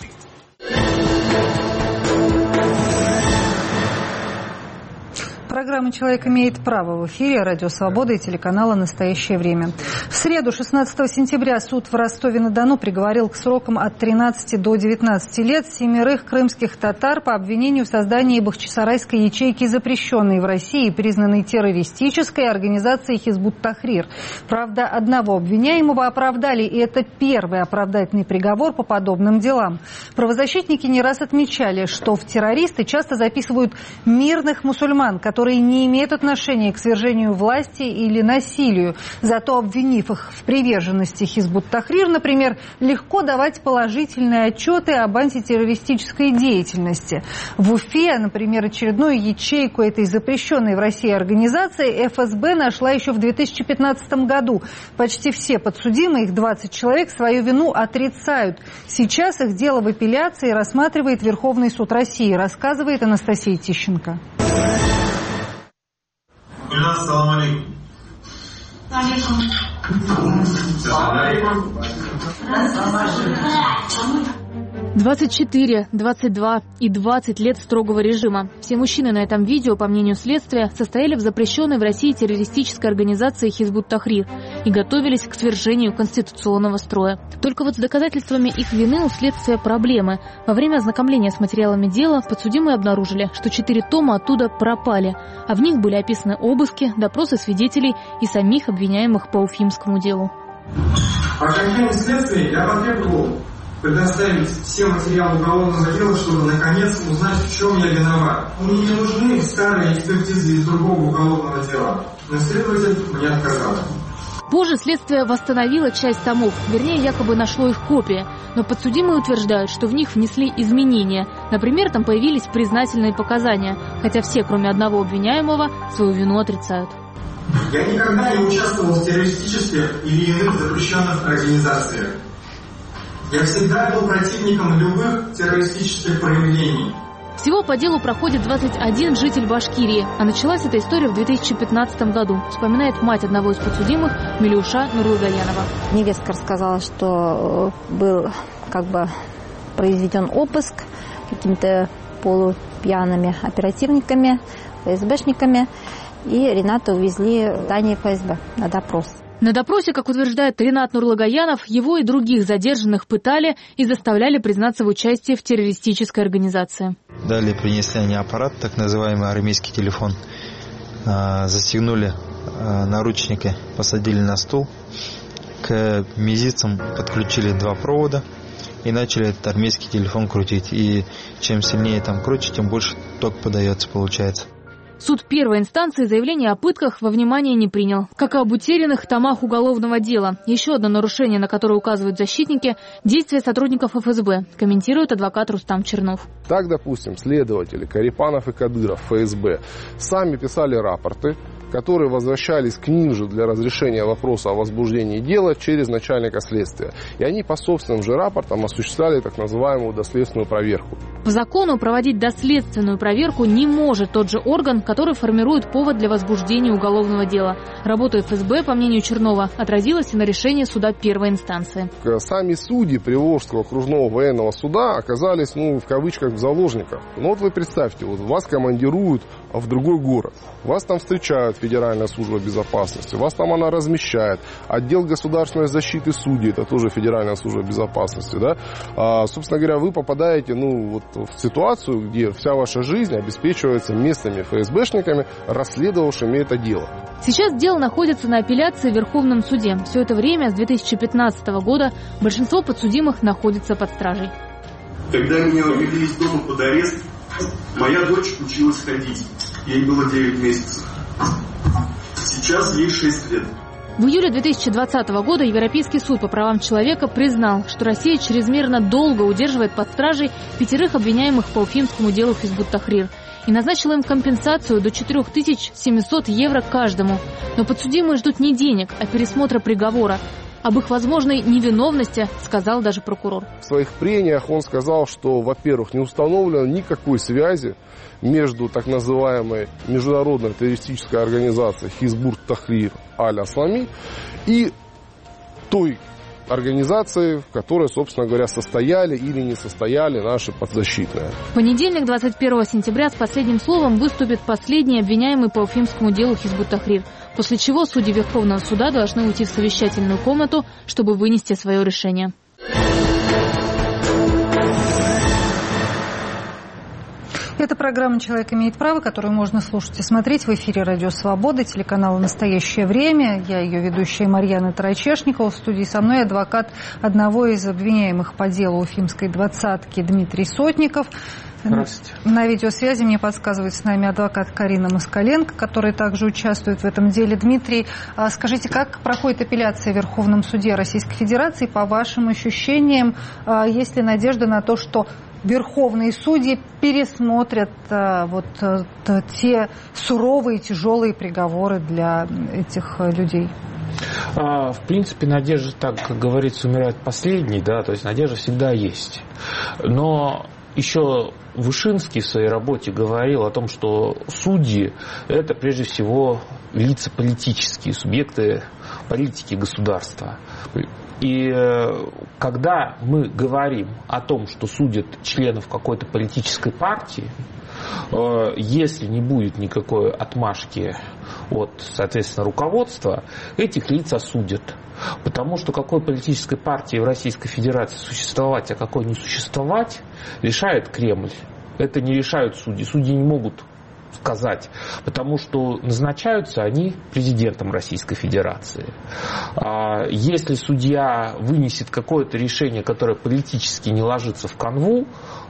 A: Программа «Человек имеет право» в эфире Радио Свобода и телеканала «Настоящее время». В среду, 16 сентября, суд в Ростове-на-Дону приговорил к срокам от 13 до 19 лет 7 крымских татар по обвинению в создании бахчисарайской ячейки, запрещенной в России и признанной террористической организацией «Хизбут-Тахрир». Правда, одного обвиняемого оправдали, и это первый оправдательный приговор по подобным делам. Правозащитники не раз отмечали, что в террористы часто записывают мирных мусульман, которые не имеют отношения к свержению власти или насилию. Зато, обвинив их в приверженности Хизбут-Тахрир, например, легко давать положительные отчеты об антитеррористической деятельности. В Уфе, например, очередную ячейку этой запрещенной в России организации ФСБ нашла еще в 2015 году. Почти все подсудимые, их 20 человек, свою вину отрицают. Сейчас их дело в апелляции рассматривает Верховный суд России, рассказывает Анастасия Тищенко.
L: Ассаламу алейкум.
B: 24, 22 и 20 лет строгого режима. Все мужчины на этом видео, по мнению следствия, состояли в запрещенной в России террористической организации «Хизбут-Тахрир» и готовились к свержению конституционного строя. Только вот с доказательствами их вины у следствия проблемы. Во время ознакомления с материалами дела подсудимые обнаружили, что 4 тома оттуда пропали, а в них были описаны обыски, допросы свидетелей и самих обвиняемых по уфимскому делу.
L: По окончании следствия я потребовал предоставить все материалы уголовного дела, чтобы наконец узнать, в чем я виноват. Мне не нужны старые экспертизы из другого уголовного дела, но следователь мне отказал.
B: Позже следствие восстановило часть томов, вернее, якобы нашло их копии. Но подсудимые утверждают, что в них внесли изменения. Например, там появились признательные показания, хотя все, кроме одного обвиняемого, свою вину отрицают.
L: Я никогда не участвовал в террористических или иных запрещенных организациях. Я всегда был противником любых террористических проявлений.
B: Всего по делу проходит 21 житель Башкирии. А началась эта история в 2015 году, вспоминает мать одного из подсудимых, Милюша Нурлыгаянова.
M: Невестка рассказала, что был произведен обыск какими-то полупьяными оперативниками, ФСБшниками. И Рената увезли в здание ФСБ на допрос.
B: На допросе, как утверждает Ренат Нурлагаянов, его и других задержанных пытали и заставляли признаться в участии в террористической организации.
N: Далее принесли они аппарат, так называемый армейский телефон, застегнули наручники, посадили на стул, к мизинцам подключили 2 провода и начали этот армейский телефон крутить. И чем сильнее там крутить, тем больше ток подается, получается.
B: Суд первой инстанции заявление о пытках во внимание не принял, как и об утерянных томах уголовного дела. Еще одно нарушение, на которое указывают защитники – действия сотрудников ФСБ, комментирует адвокат Рустам Чернов.
O: Так, допустим, следователи Карипанов и Кадыров ФСБ сами писали рапорты, которые возвращались к ним же для разрешения вопроса о возбуждении дела через начальника следствия. И они по собственным же рапортам осуществляли так называемую доследственную проверку.
B: По закону проводить доследственную проверку не может тот же орган, который формирует повод для возбуждения уголовного дела. Работа ФСБ, по мнению Чернова, отразилась и на решении суда первой инстанции.
O: Сами судьи Приволжского окружного военного суда оказались, в кавычках, в заложниках. Вот вы представьте, вас командируют в другой город. Вас там встречают Федеральная служба безопасности, вас там она размещает. Отдел государственной защиты судей, это тоже Федеральная служба безопасности. Да? Собственно говоря, вы попадаете в ситуацию, где вся ваша жизнь обеспечивается местными ФСБшниками, расследовавшими это дело.
B: Сейчас дело находится на апелляции в Верховном суде. Все это время, с 2015 года, большинство подсудимых находится под стражей.
P: Когда меня увели из дома под арест, моя дочь училась ходить. Ей было 9 месяцев. Сейчас ей 6 лет.
B: В июле 2020 года Европейский суд по правам человека признал, что Россия чрезмерно долго удерживает под стражей 5 обвиняемых по уфимскому делу Хизбут Тахрир и назначил им компенсацию до 4700 евро каждому. Но подсудимые ждут не денег, а пересмотра приговора. Об их возможной невиновности сказал даже прокурор.
O: В своих прениях он сказал, что, во-первых, не установлено никакой связи между так называемой международной террористической организацией Хизбут Тахрир аль-Аслами и той организации, в которой, собственно говоря, состояли или не состояли наши подзащитные.
B: В понедельник, 21 сентября, с последним словом выступит последний обвиняемый по уфимскому делу Хизбут Тахрир, после чего судьи Верховного суда должны уйти в совещательную комнату, чтобы вынести свое решение.
A: Это программа «Человек имеет право», которую можно слушать и смотреть в эфире «Радио Свобода», телеканала «Настоящее время». Я ее ведущая Марьяна Тарачешникова. В студии со мной адвокат одного из обвиняемых по делу уфимской двадцатки Дмитрий Сотников.
Q: Здравствуйте.
A: На видеосвязи мне подсказывает с нами адвокат Карина Москаленко, которая также участвует в этом деле. Дмитрий, скажите, как проходит апелляция в Верховном суде Российской Федерации? По вашим ощущениям, есть ли надежда на то, что верховные судьи пересмотрят те суровые, тяжелые приговоры для этих людей?
Q: В принципе, надежда, так как говорится, умирает последней, да, то есть надежда всегда есть. Но еще Вышинский в своей работе говорил о том, что судьи – это прежде всего лица политические, субъекты политики государства. И когда мы говорим о том, что судят членов какой-то политической партии, если не будет никакой отмашки от, соответственно, руководства, этих лиц осудят. Потому что какой политической партии в Российской Федерации существовать, а какой не существовать, решает Кремль. Это не решают судьи. Судьи не могут сказать, потому что назначаются они президентом Российской Федерации. Если судья вынесет какое-то решение, которое политически не ложится в канву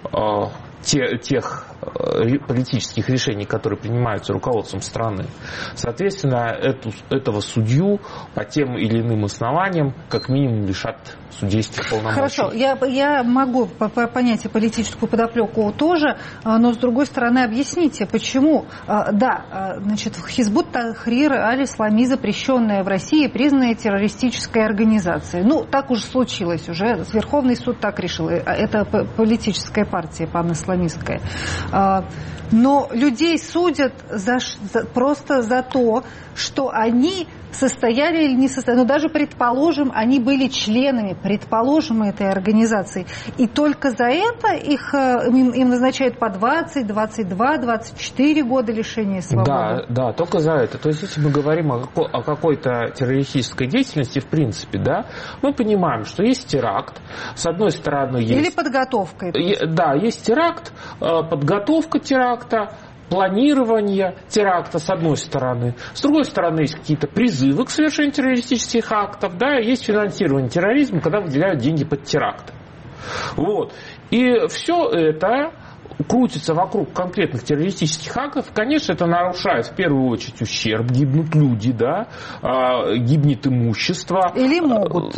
Q: тех политических решений, которые принимаются руководством страны, соответственно, этого судью по тем или иным основаниям как минимум лишат судейских полномочий.
A: Хорошо, я могу понять и политическую подоплеку тоже, но с другой стороны объясните, почему, Хизбут Тахрир аль-Ислами, запрещенная в России, признанная террористической организацией. Так уж случилось уже, Верховный суд так решил, это политическая партия пан-исламистская. Но людей судят просто за то, что они состояли или не состояли, но даже предположим, они были членами, предположим, этой организации, и только за это им назначают по 20, 22, 24 года лишения свободы.
Q: Да, только за это. То есть, если мы говорим о какой-то террористической деятельности, в принципе, да, мы понимаем, что есть теракт, с одной стороны есть...
A: Или подготовка.
Q: Да, есть теракт, подготовка теракта, планирование теракта, с одной стороны. С другой стороны, есть какие-то призывы к совершению террористических актов, да, есть финансирование терроризма, когда выделяют деньги под теракты. Вот. И все это крутится вокруг конкретных террористических актов. Конечно, это нарушает в первую очередь ущерб, гибнут люди, да, гибнет имущество.
A: Или могут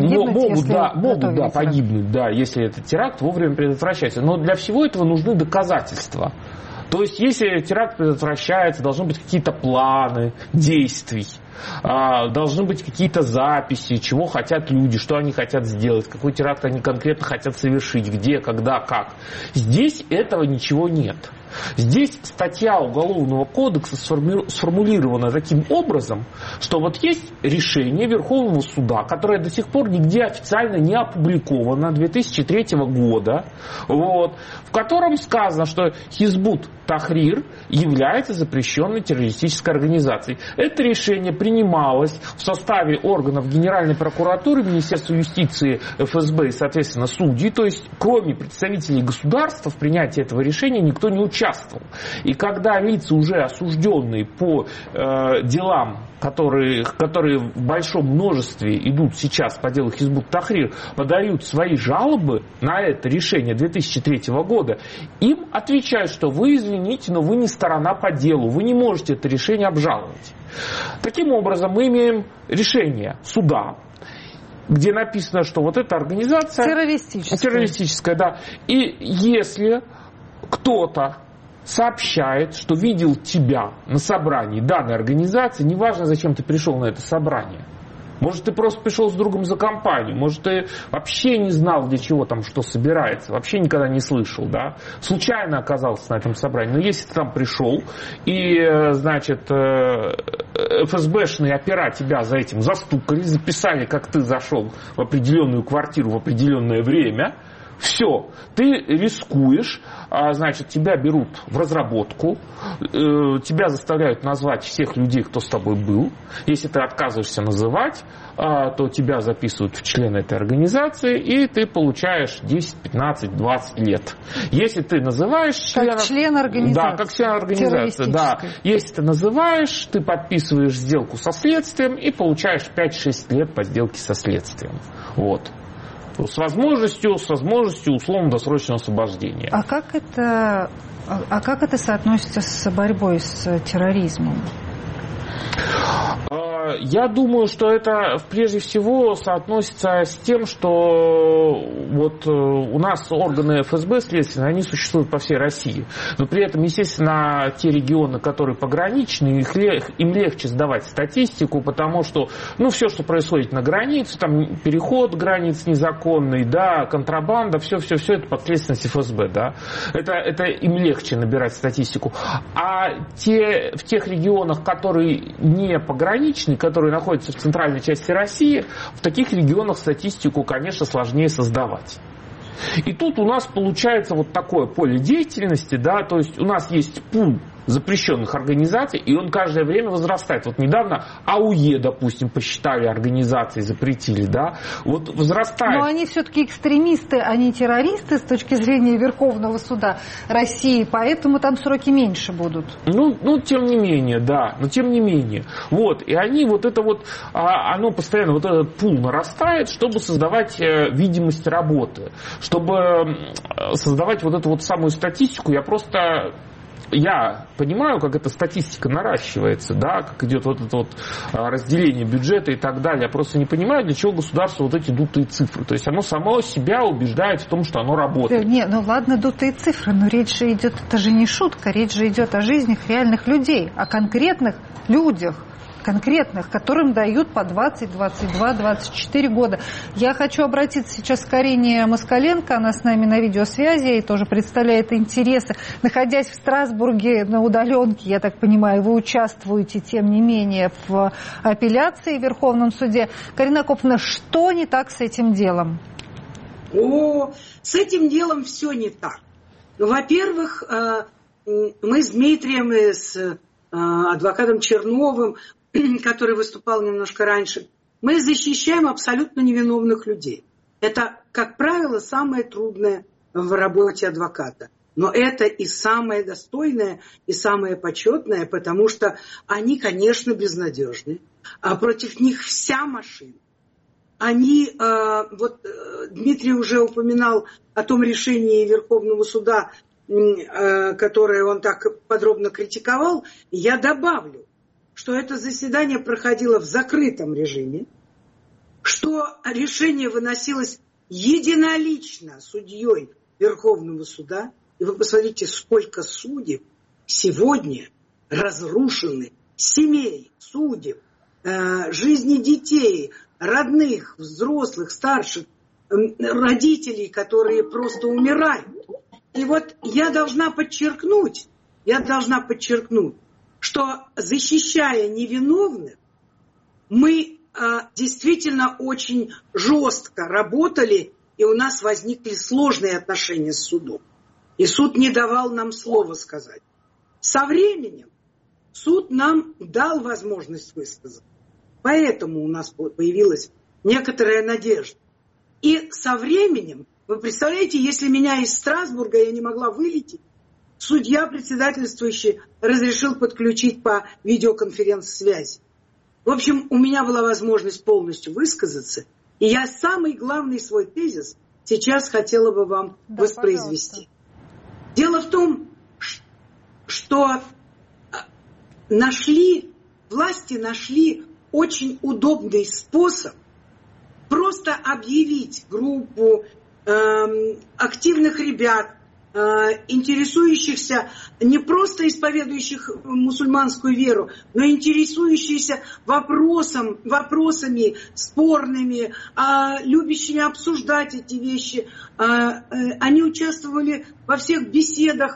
A: погибнуть,
Q: погибнуть, да, если этот теракт вовремя предотвращается. Но для всего этого нужны доказательства. То есть, если теракт предотвращается, должны быть какие-то планы действий, должны быть какие-то записи, чего хотят люди, что они хотят сделать, какой теракт они конкретно хотят совершить, где, когда, как. Здесь этого ничего нет. Здесь статья Уголовного кодекса сформулирована таким образом, что вот есть решение Верховного суда, которое до сих пор нигде официально не опубликовано, 2003 года, вот, в котором сказано, что Хизбут Тахрир является запрещенной террористической организацией. Это решение принималось в составе органов Генеральной прокуратуры, Министерства юстиции, ФСБ и, соответственно, судей. То есть, кроме представителей государства, в принятии этого решения никто не участвовал. И когда лица, уже осужденные по делам, которые в большом множестве идут сейчас по делу Хизбут Тахрир, подают свои жалобы на это решение 2003 года, им отвечают, что вы извините, но вы не сторона по делу, вы не можете это решение обжаловать. Таким образом, мы имеем решение суда, где написано, что вот эта организация террористическая, да. И если кто-то сообщает, что видел тебя на собрании данной организации, неважно, зачем ты пришел на это собрание. Может, ты просто пришел с другом за компанию, может, ты вообще не знал, для чего там что собирается, вообще никогда не слышал, да, случайно оказался на этом собрании. Но если ты там пришел, и, значит, ФСБшные опера тебя за этим застукали, записали, как ты зашел в определенную квартиру в определенное время, все, ты рискуешь, значит, тебя берут в разработку, тебя заставляют назвать всех людей, кто с тобой был. Если ты отказываешься называть, то тебя записывают в члены этой организации, и ты получаешь 10, 15, 20 лет. Если ты называешь
A: член организации.
Q: Да, как член организации. Да. Если ты называешь, ты подписываешь сделку со следствием и получаешь 5-6 лет по сделке со следствием. Вот. С возможностью условно-досрочного освобождения.
A: А как это соотносится с борьбой с терроризмом?
Q: Я думаю, что это прежде всего соотносится с тем, что вот у нас органы ФСБ следственные, они существуют по всей России. Но при этом, естественно, те регионы, которые пограничные, им легче сдавать статистику, потому что, все, что происходит на границе, там переход границ незаконный, да, контрабанда, все это под ответственность ФСБ, да. Это им легче набирать статистику. А в тех регионах, которые не пограничные, которые находятся в центральной части России, в таких регионах статистику, конечно, сложнее создавать. И тут у нас получается вот такое поле деятельности, да, то есть у нас есть пул запрещенных организаций, и он каждое время возрастает. Вот недавно АУЕ, допустим, посчитали организации, запретили, да, вот возрастает. Но
A: они все-таки экстремисты, а не террористы с точки зрения Верховного суда России, поэтому там сроки меньше будут.
Q: Тем не менее, да, но тем не менее. Вот, и они вот это вот, оно постоянно, вот этот пул нарастает, чтобы создавать видимость работы, чтобы создавать вот эту вот самую статистику. Я понимаю, как эта статистика наращивается, да, как идет вот это вот разделение бюджета и так далее. Я просто не понимаю, для чего государство вот эти дутые цифры. То есть оно само себя убеждает в том, что оно работает.
A: Ладно, дутые цифры, но речь же идет, это же не шутка, речь же идет о жизнях реальных людей, о конкретных людях. конкретных, которым дают по 20, 22, 24 года. Я хочу обратиться сейчас к Арине Москаленко, она с нами на видеосвязи и тоже представляет интересы. Находясь в Страсбурге на удаленке, я так понимаю, вы участвуете, тем не менее, в апелляции в Верховном суде. Карина Акоповна, что не так с этим делом?
I: С этим делом все не так. Во-первых, мы с Дмитрием и с адвокатом Черновым, который выступал немножко раньше, мы защищаем абсолютно невиновных людей. Это, как правило, самое трудное в работе адвоката. Но это и самое достойное, и самое почетное, потому что они, конечно, безнадежны. А против них вся машина. Они, Дмитрий уже упоминал о том решении Верховного суда, которое он так подробно критиковал. Я добавлю, что это заседание проходило в закрытом режиме, что решение выносилось единолично судьей Верховного суда. И вы посмотрите, сколько судеб сегодня разрушены, семей, судеб, жизни детей, родных, взрослых, старших, родителей, которые просто умирают. И вот я должна подчеркнуть, что, защищая невиновных, мы действительно очень жестко работали, и у нас возникли сложные отношения с судом. И суд не давал нам слова сказать. Со временем суд нам дал возможность высказать. Поэтому у нас появилась некоторая надежда. И со временем, вы представляете, если меня из Страсбурга я не могла вылететь, судья, председательствующий, разрешил подключить по видеоконференц-связи. В общем, у меня была возможность полностью высказаться, и я самый главный свой тезис сейчас хотела бы вам воспроизвести. Пожалуйста. Дело в том, что власти нашли очень удобный способ просто объявить группу активных ребят, интересующихся, не просто исповедующих мусульманскую веру, но интересующихся вопросами спорными, любящими обсуждать эти вещи. Они участвовали во всех беседах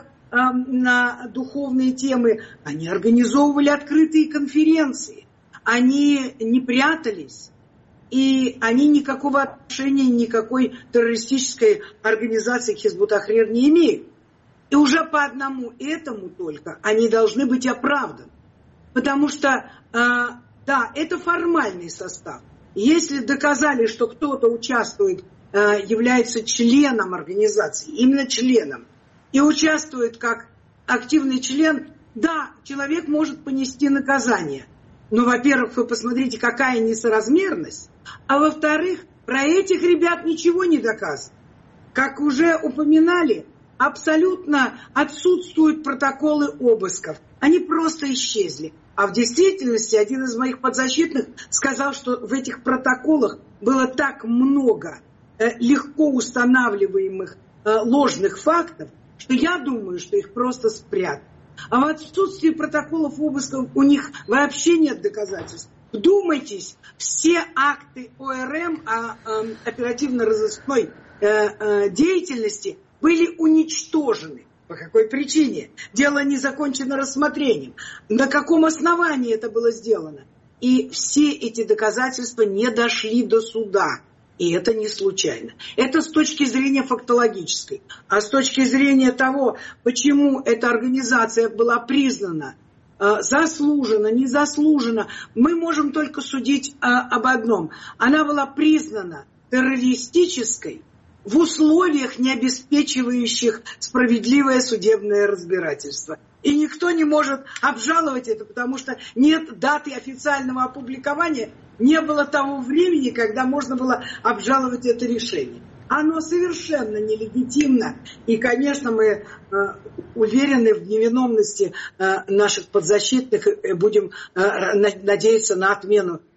I: на духовные темы, они организовывали открытые конференции, они не прятались. И они никакого отношения никакой террористической организации Хизбут Тахрир не имеют. И уже по одному этому только они должны быть оправданы. Потому что, это формальный состав. Если доказали, что кто-то участвует, является членом организации, именно членом, и участвует как активный член, да, человек может понести наказание. Но, во-первых, вы посмотрите, какая несоразмерность. А во-вторых, про этих ребят ничего не доказано. Как уже упоминали, абсолютно отсутствуют протоколы обысков. Они просто исчезли. А в действительности один из моих подзащитных сказал, что в этих протоколах было так много легко устанавливаемых ложных фактов, что я думаю, что их просто спрятали. А в отсутствии протоколов обысков у них вообще нет доказательств. Вдумайтесь, все акты ОРМ оперативно-розыскной деятельности были уничтожены. По какой причине? Дело не закончено рассмотрением. На каком основании это было сделано? И все эти доказательства не дошли до суда. И это не случайно. Это с точки зрения фактологической. А с точки зрения того, почему эта организация была признана заслуженно, незаслуженно, мы можем только судить об одном. Она была признана террористической в условиях, не обеспечивающих справедливое судебное разбирательство. И никто не может обжаловать это, потому что нет даты официального опубликования, не было того времени, когда можно было обжаловать это решение. Оно совершенно нелегитимно. И, конечно, мы уверены в невиновности наших подзащитных, будем надеяться на отмену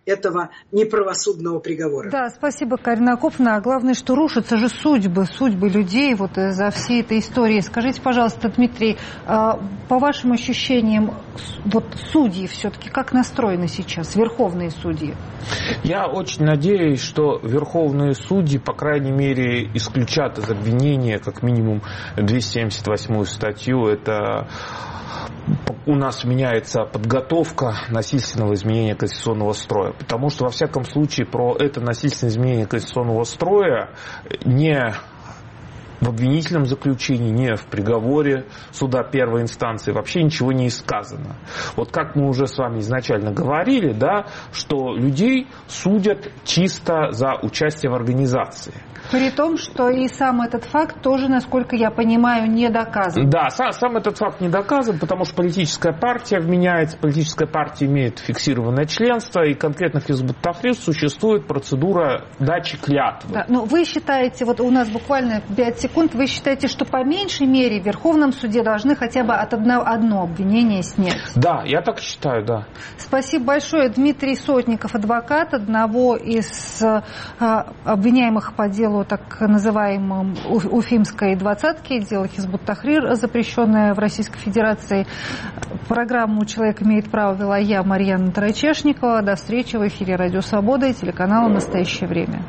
I: этого неправосудного приговора.
A: Да, спасибо, Карина Акоповна. А главное, что рушатся же судьбы людей вот за всей этой историей. Скажите, пожалуйста, Дмитрий, по вашим ощущениям, вот судьи все-таки как настроены сейчас, верховные судьи?
Q: Я очень надеюсь, что верховные судьи, по крайней мере, исключат из обвинения как минимум 278-ю статью. Это у нас меняется подготовка насильственного изменения конституционного строя. Потому что, во всяком случае, про это насильственное изменение конституционного строя не в обвинительном заключении, не в приговоре суда первой инстанции вообще ничего не сказано. Вот как мы уже с вами изначально говорили, да, что людей судят чисто за участие в организации.
A: При том, что и сам этот факт тоже, насколько я понимаю, не доказан.
Q: Да, сам этот факт не доказан, потому что политическая партия вменяется, политическая партия имеет фиксированное членство, и конкретно в Хизбут Тахрир существует процедура дачи клятвы.
A: Да, но вы считаете, вот у нас буквально 5 секунд, вы считаете, что по меньшей мере в Верховном суде должны хотя бы одно обвинение снять?
Q: Да, я так считаю, да.
A: Спасибо большое. Дмитрий Сотников, адвокат одного из обвиняемых по делу так называемом Уфимской двадцатки, дело Хизбут Тахрир, запрещенное в Российской Федерации. Программу «Человек имеет право» вела я, Марьяна Тарачешникова. До встречи в эфире Радио Свобода и телеканала «Настоящее время».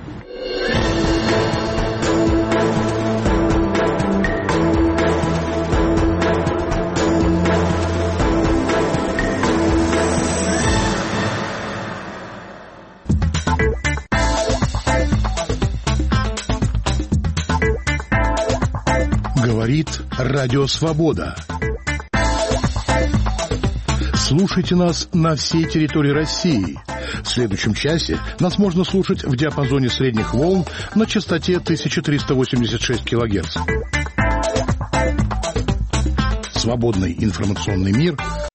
R: Говорит Радио Свобода. Слушайте нас на всей территории России. В следующем часе нас можно слушать в диапазоне средних волн на частоте 1386 кГц. Свободный информационный мир